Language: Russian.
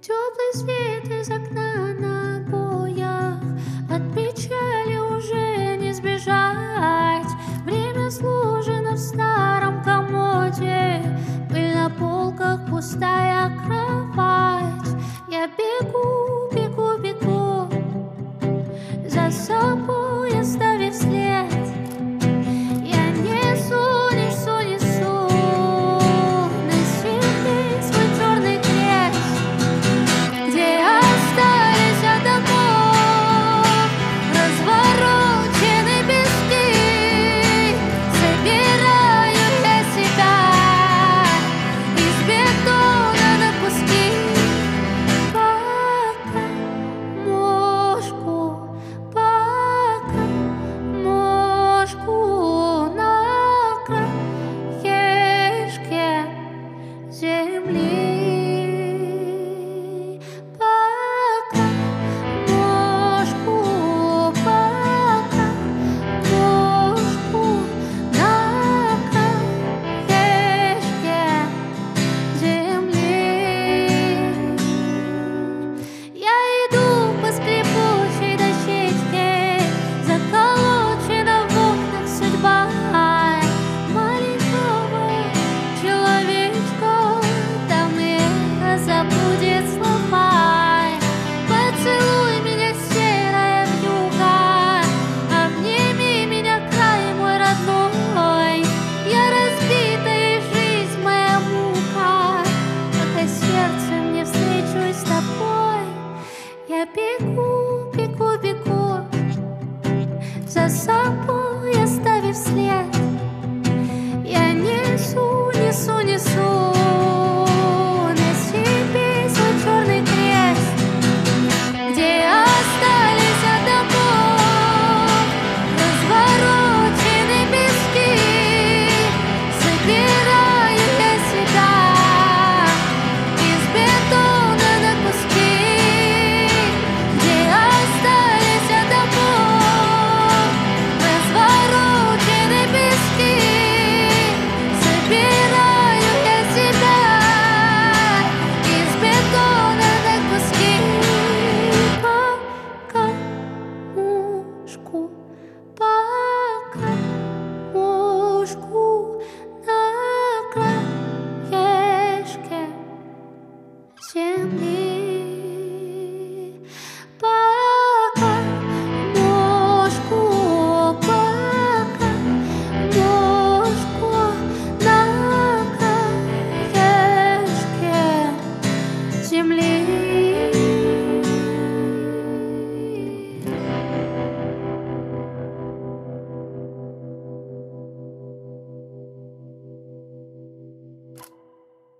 Теплый свет из окна на обоях, от печали уже не сбежать. Время сложено в старом комоде, пыль на полках, пустая кровать. Я бегу, бегу, бегу, за собой оставив след. Я несу, несу, несу на себе свой черный крест. Где остались от домов разворочены пески, собираю я себя из бетона на куски. Пока мошку, пока мошку на краешке земли. Пока мошку, пока мошку на краешке земли. Я иду по скрипучей дощечке, заколочена в окнах судьба маленького человечка. Там эхо забудет слова. Поцелуй меня, серая вьюга, обними меня, край мой родной. Я разбита, и жизнь моя мука, пока сердцем не встречусь с тобой. Я бегу, бегу, бегу, за собой оставив след. Я несу, несу, несу на себе свой черный крест. Где остались от домов разворочены пески, собираю я себя из бетона на куски. Где остались от домов разворочены пески, собираю я себя из бетона на куски. Пока мушку, пока мушку на краешке земли.